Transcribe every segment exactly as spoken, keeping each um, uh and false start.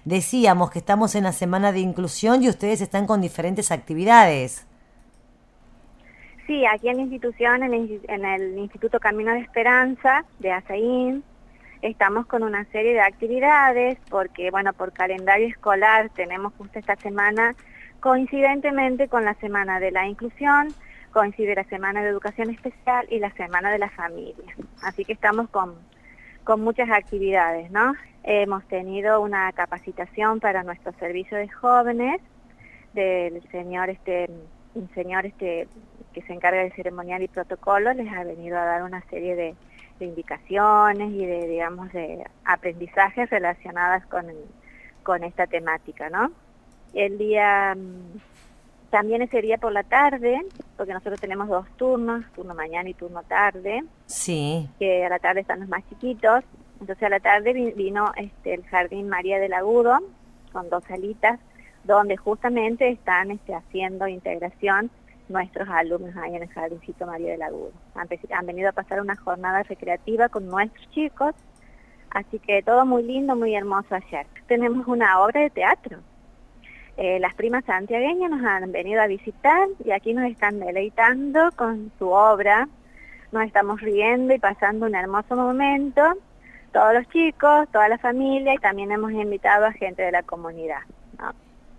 decíamos que estamos en la semana de inclusión y ustedes están con diferentes actividades. Sí, aquí en la institución, en el, en el Instituto Camino de Esperanza de Asaín, estamos con una serie de actividades porque, bueno, por calendario escolar tenemos justo esta semana, coincidentemente con la Semana de la Inclusión, coincide la Semana de Educación Especial y la Semana de la Familia. Así que estamos con, con muchas actividades, ¿no? Hemos tenido una capacitación para nuestro servicio de jóvenes del señor, este, un señor este, que se encarga de ceremonial y protocolo, les ha venido a dar una serie de de indicaciones y de, digamos, de aprendizajes relacionadas con, con esta temática, ¿no? El día, también ese día por la tarde, porque nosotros tenemos dos turnos, turno mañana y turno tarde, sí, que a la tarde están los más chiquitos, entonces a la tarde vino este, el Jardín María del Agudo, con dos salitas, donde justamente están este, haciendo integración nuestros alumnos ahí en el Jardincito María del Agudo. Han, han venido a pasar una jornada recreativa con nuestros chicos, así que todo muy lindo, muy hermoso ayer. Tenemos una obra de teatro. Eh, las primas santiagueñas nos han venido a visitar y aquí nos están deleitando con su obra. Nos estamos riendo y pasando un hermoso momento. Todos los chicos, toda la familia, y también hemos invitado a gente de la comunidad, ¿no?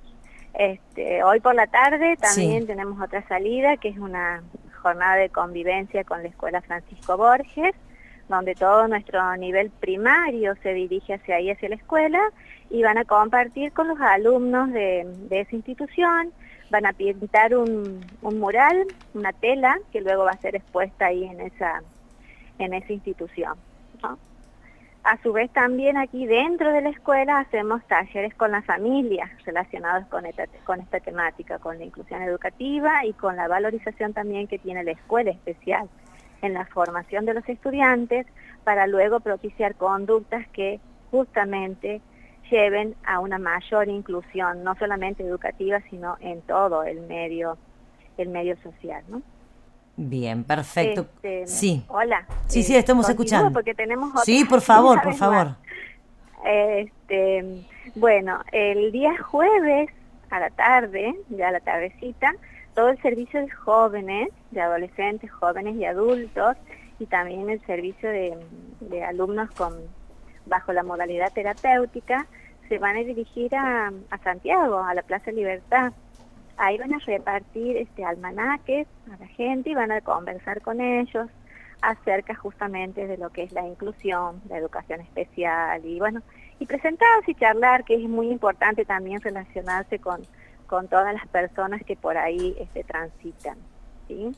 Este, hoy por la tarde también sí. Tenemos otra salida, que es una jornada de convivencia con la Escuela Francisco Borges, donde todo nuestro nivel primario se dirige hacia ahí, hacia la escuela, y van a compartir con los alumnos de, de esa institución, van a pintar un, un mural, una tela, que luego va a ser expuesta ahí en esa, en esa institución, ¿no? A su vez también aquí dentro de la escuela hacemos talleres con las familias relacionados con esta, con esta temática, con la inclusión educativa y con la valorización también que tiene la escuela especial en la formación de los estudiantes para luego propiciar conductas que justamente lleven a una mayor inclusión, no solamente educativa, sino en todo el medio, el medio social, ¿no? Bien, perfecto. Este, sí. Hola. Sí, sí, estamos escuchando. Porque tenemos otras sí, por favor, por favor. Este, bueno, el día jueves a la tarde, ya a la tardecita, todo el servicio de jóvenes, de adolescentes, jóvenes y adultos, y también el servicio de, de alumnos con bajo la modalidad terapéutica, se van a dirigir a, a Santiago, a la Plaza Libertad. Ahí van a repartir este almanaques a la gente y van a conversar con ellos acerca justamente de lo que es la inclusión, la educación especial y bueno, y presentarse y charlar, que es muy importante también relacionarse con, con todas las personas que por ahí este, transitan, ¿sí?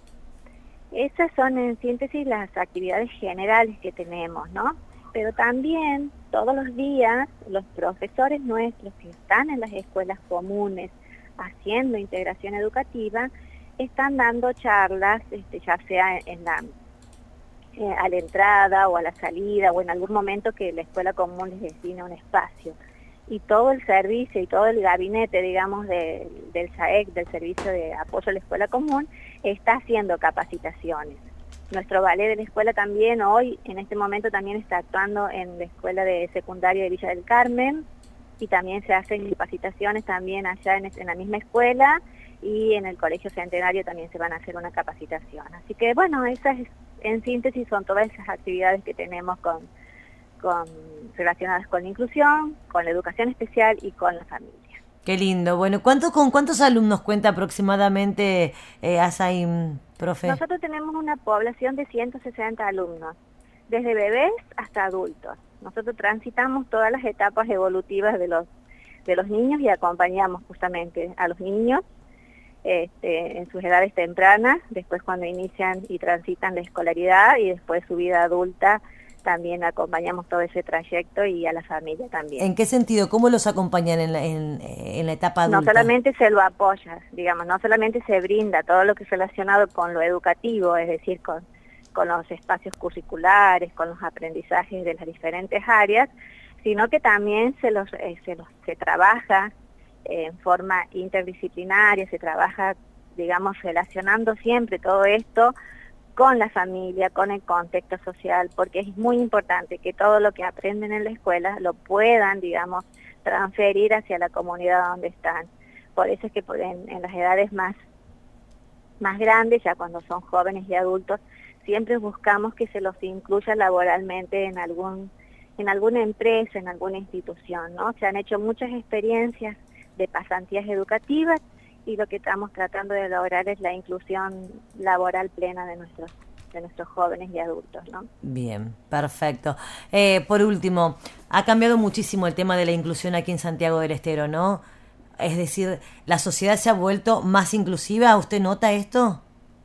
Esas son en síntesis las actividades generales que tenemos, ¿no? Pero también todos los días los profesores nuestros que están en las escuelas comunes haciendo integración educativa, están dando charlas, este, ya sea en la, eh, a la entrada o a la salida o en algún momento que la escuela común les destine un espacio. Y todo el servicio y todo el gabinete, digamos, de, del S A E C, del Servicio de Apoyo a la Escuela Común, está haciendo capacitaciones. Nuestro ballet de la escuela también hoy, en este momento, también está actuando en la Escuela de Secundaria de Villa del Carmen, y también se hacen capacitaciones también allá en, en la misma escuela, y en el Colegio Centenario también se van a hacer una capacitación. Así que bueno, esas en síntesis son todas esas actividades que tenemos con, con relacionadas con la inclusión, con la educación especial y con la familia. Qué lindo. Bueno, ¿cuánto, ¿con cuántos alumnos cuenta aproximadamente eh, Asaín, profe? Nosotros tenemos una población de ciento sesenta alumnos, desde bebés hasta adultos. Nosotros transitamos todas las etapas evolutivas de los, de los niños y acompañamos justamente a los niños este, en sus edades tempranas, después cuando inician y transitan la escolaridad y después su vida adulta, también acompañamos todo ese trayecto y a la familia también. ¿En qué sentido? ¿Cómo los acompañan en la, en, en la etapa adulta? No solamente se lo apoya, digamos, no solamente se brinda todo lo que es relacionado con lo educativo, es decir, con, con los espacios curriculares, con los aprendizajes de las diferentes áreas, sino que también se los, eh, se, los se trabaja eh, en forma interdisciplinaria, se trabaja, digamos, relacionando siempre todo esto con la familia, con el contexto social, porque es muy importante que todo lo que aprenden en la escuela lo puedan, digamos, transferir hacia la comunidad donde están. Por eso es que en, en las edades más, más grandes, ya cuando son jóvenes y adultos, siempre buscamos que se los incluya laboralmente en algún en alguna empresa, en alguna institución, ¿no? Se han hecho muchas experiencias de pasantías educativas y lo que estamos tratando de lograr es la inclusión laboral plena de nuestros de nuestros jóvenes y adultos, ¿no? Bien, perfecto. Eh, por último, ha cambiado muchísimo el tema de la inclusión aquí en Santiago del Estero, ¿no? Es decir, ¿la sociedad se ha vuelto más inclusiva? ¿Usted nota esto?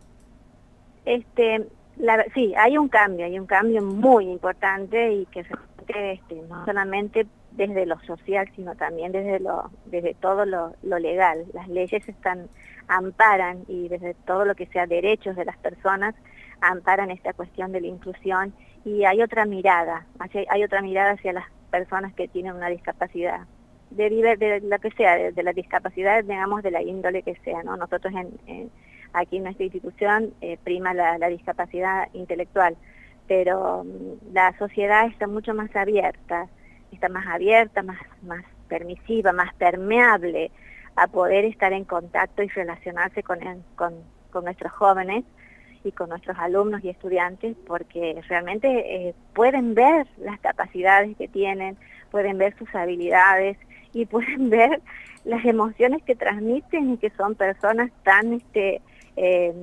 Este, la, sí, hay un cambio, hay un cambio muy importante y que este, no solamente desde lo social, sino también desde lo desde todo lo, lo legal. Las leyes están amparan y desde todo lo que sea derechos de las personas amparan esta cuestión de la inclusión y hay otra mirada, hay, hay otra mirada hacia las personas que tienen una discapacidad, de, de lo que sea, de, de la discapacidad, digamos, de la índole que sea, ¿no? Nosotros en, en, aquí en nuestra institución eh, prima la, la discapacidad intelectual, pero um, la sociedad está mucho más abierta, está más abierta, más, más permisiva, más permeable a poder estar en contacto y relacionarse con, el, con, con nuestros jóvenes y con nuestros alumnos y estudiantes, porque realmente eh, pueden ver las capacidades que tienen, pueden ver sus habilidades y pueden ver las emociones que transmiten y que son personas tan este eh,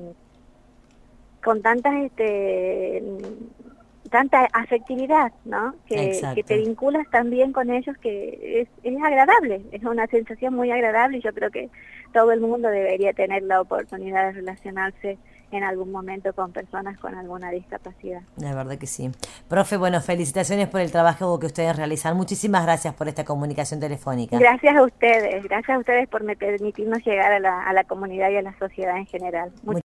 con tantas este tanta afectividad, ¿no? Que, que te vinculas también con ellos, que es, es agradable, es una sensación muy agradable y yo creo que todo el mundo debería tener la oportunidad de relacionarse en algún momento con personas con alguna discapacidad. La verdad que sí. Profe, bueno, felicitaciones por el trabajo que ustedes realizan. Muchísimas gracias por esta comunicación telefónica. Gracias a ustedes, gracias a ustedes por permitirnos llegar a la, a la comunidad y a la sociedad en general. Muchas